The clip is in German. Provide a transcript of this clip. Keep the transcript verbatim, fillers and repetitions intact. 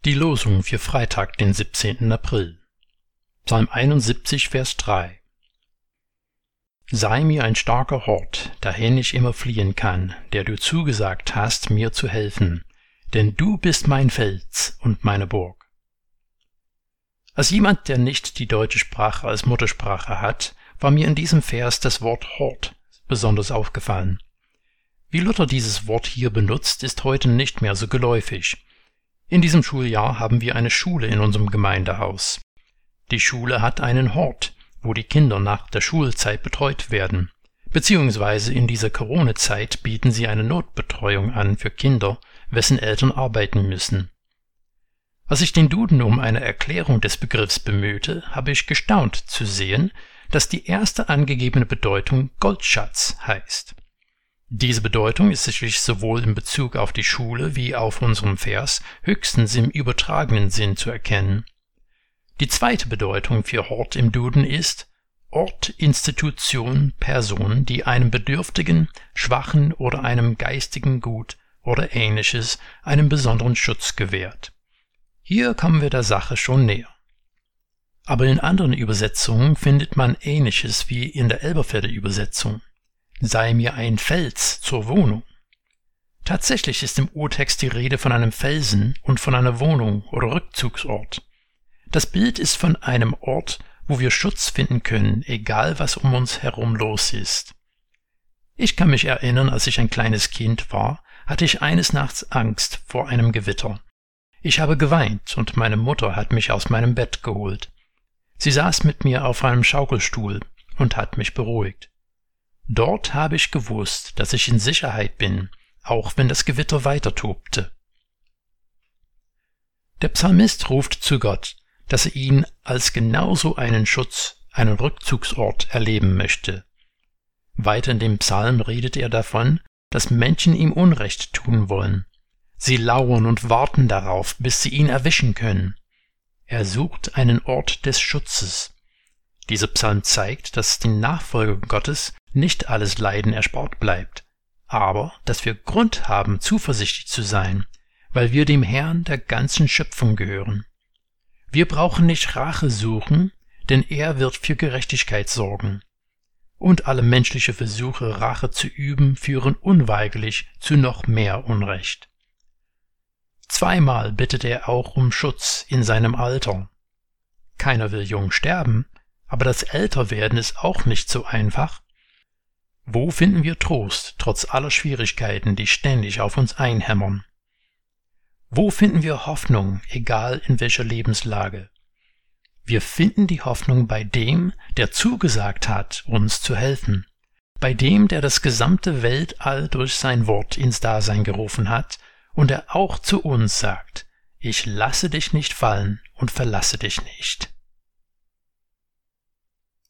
Die Losung für Freitag, den siebzehnten April. Psalm einundsiebzig, Vers drei. Sei mir ein starker Hort, dahin ich immer fliehen kann, der du zugesagt hast, mir zu helfen, denn du bist mein Fels und meine Burg. Als jemand, der nicht die deutsche Sprache als Muttersprache hat, war mir in diesem Vers das Wort Hort besonders aufgefallen. Wie Luther dieses Wort hier benutzt, ist heute nicht mehr so geläufig. In diesem Schuljahr haben wir eine Schule in unserem Gemeindehaus. Die Schule hat einen Hort, wo die Kinder nach der Schulzeit betreut werden, beziehungsweise in dieser Corona-Zeit bieten sie eine Notbetreuung an für Kinder, wessen Eltern arbeiten müssen. Als ich den Duden um eine Erklärung des Begriffs bemühte, habe ich gestaunt zu sehen, dass die erste angegebene Bedeutung Goldschatz heißt. Diese Bedeutung ist sicherlich sowohl in Bezug auf die Schule wie auf unserem Vers höchstens im übertragenen Sinn zu erkennen. Die zweite Bedeutung für Hort im Duden ist Ort, Institution, Person, die einem Bedürftigen, Schwachen oder einem geistigen Gut oder Ähnliches einen besonderen Schutz gewährt. Hier kommen wir der Sache schon näher. Aber in anderen Übersetzungen findet man Ähnliches wie in der Elberfelder Übersetzung. Sei mir ein Fels zur Wohnung. Tatsächlich ist im Urtext die Rede von einem Felsen und von einer Wohnung oder Rückzugsort. Das Bild ist von einem Ort, wo wir Schutz finden können, egal was um uns herum los ist. Ich kann mich erinnern, als ich ein kleines Kind war, hatte ich eines Nachts Angst vor einem Gewitter. Ich habe geweint und meine Mutter hat mich aus meinem Bett geholt. Sie saß mit mir auf einem Schaukelstuhl und hat mich beruhigt. Dort habe ich gewusst, dass ich in Sicherheit bin, auch wenn das Gewitter weiter tobte. Der Psalmist ruft zu Gott, dass er ihn als genauso einen Schutz, einen Rückzugsort erleben möchte. Weiter in dem Psalm redet er davon, dass Menschen ihm Unrecht tun wollen. Sie lauern und warten darauf, bis sie ihn erwischen können. Er sucht einen Ort des Schutzes. Dieser Psalm zeigt, dass den Nachfolgern Gottes nicht alles Leiden erspart bleibt, aber dass wir Grund haben, zuversichtlich zu sein, weil wir dem Herrn der ganzen Schöpfung gehören. Wir brauchen nicht Rache suchen, denn er wird für Gerechtigkeit sorgen. Und alle menschliche Versuche, Rache zu üben, führen unweigerlich zu noch mehr Unrecht. Zweimal bittet er auch um Schutz in seinem Alter. Keiner will jung sterben, aber das Älterwerden ist auch nicht so einfach. Wo finden wir Trost, trotz aller Schwierigkeiten, die ständig auf uns einhämmern? Wo finden wir Hoffnung, egal in welcher Lebenslage? Wir finden die Hoffnung bei dem, der zugesagt hat, uns zu helfen, bei dem, der das gesamte Weltall durch sein Wort ins Dasein gerufen hat und der auch zu uns sagt, ich lasse dich nicht fallen und verlasse dich nicht.